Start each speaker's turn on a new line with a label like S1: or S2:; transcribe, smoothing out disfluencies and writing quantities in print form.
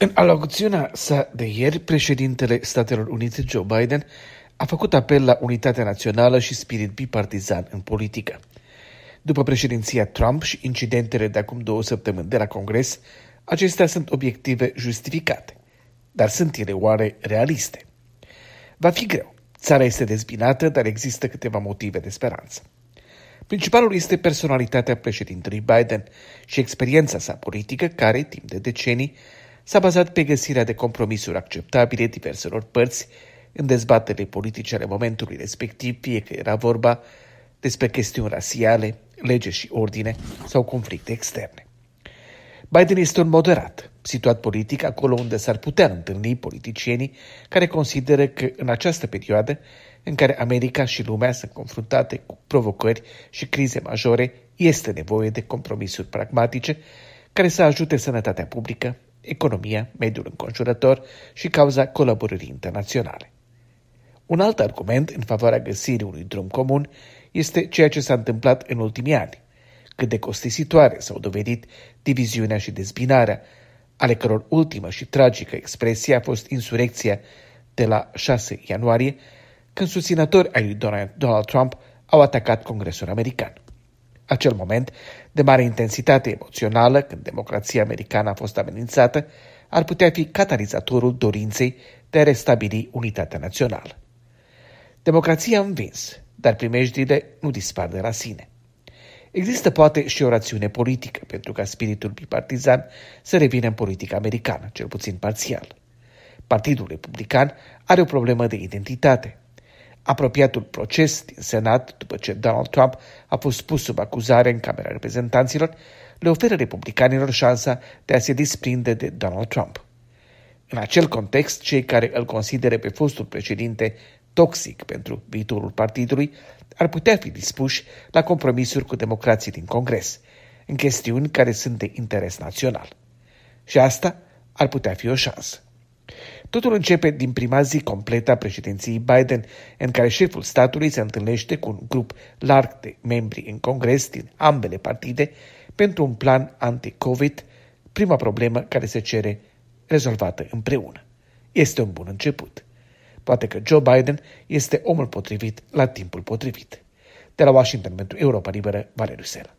S1: În alocuțiunea sa de ieri, președintele Statelor Unite, Joe Biden, a făcut apel la unitatea națională și spirit bipartizan în politică. După președinția Trump și incidentele de acum 2 săptămâni de la Congres, acestea sunt obiective justificate. Dar sunt ele oare realiste? Va fi greu. Țara este dezbinată, dar există câteva motive de speranță. Principalul este personalitatea președintelui Biden și experiența sa politică, care, timp de decenii, s-a bazat pe găsirea de compromisuri acceptabile diverselor părți în dezbaterile politice ale momentului respectiv, fie că era vorba despre chestiuni rasiale, lege și ordine sau conflicte externe. Biden este un moderat, situat politic acolo unde s-ar putea întâlni politicienii care consideră că în această perioadă în care America și lumea sunt confruntate cu provocări și crize majore, este nevoie de compromisuri pragmatice care să ajute sănătatea publică, economia, mediul înconjurător și cauza colaborării internaționale. Un alt argument în favoarea găsirii unui drum comun este ceea ce s-a întâmplat în ultimii ani, cât de costisitoare s-au dovedit diviziunea și dezbinarea, ale căror ultimă și tragică expresie a fost insurecția de la 6 ianuarie, când susținători ai lui Donald Trump au atacat Congresul american. Acel moment de mare intensitate emoțională, când democrația americană a fost amenințată, ar putea fi catalizatorul dorinței de a restabili unitatea națională. Democrația a învins, dar primejdile nu dispar de la sine. Există poate și o rațiune politică pentru ca spiritul bipartizan să revină în politica americană, cel puțin parțial. Partidul Republican are o problemă de identitate. Apropiatul proces din Senat, după ce Donald Trump a fost pus sub acuzare în Camera Reprezentanților, le oferă republicanilor șansa de a se desprinde de Donald Trump. În acel context, cei care îl consideră pe fostul președinte toxic pentru viitorul partidului ar putea fi dispuși la compromisuri cu democrații din Congres, în chestiuni care sunt de interes național. Și asta ar putea fi o șansă. Totul începe din prima zi completă a președinției Biden, în care șeful statului se întâlnește cu un grup larg de membri în Congres din ambele partide pentru un plan anti-COVID, prima problemă care se cere rezolvată împreună. Este un bun început. Poate că Joe Biden este omul potrivit la timpul potrivit. De la Washington pentru Europa Liberă, Valeriu Sela.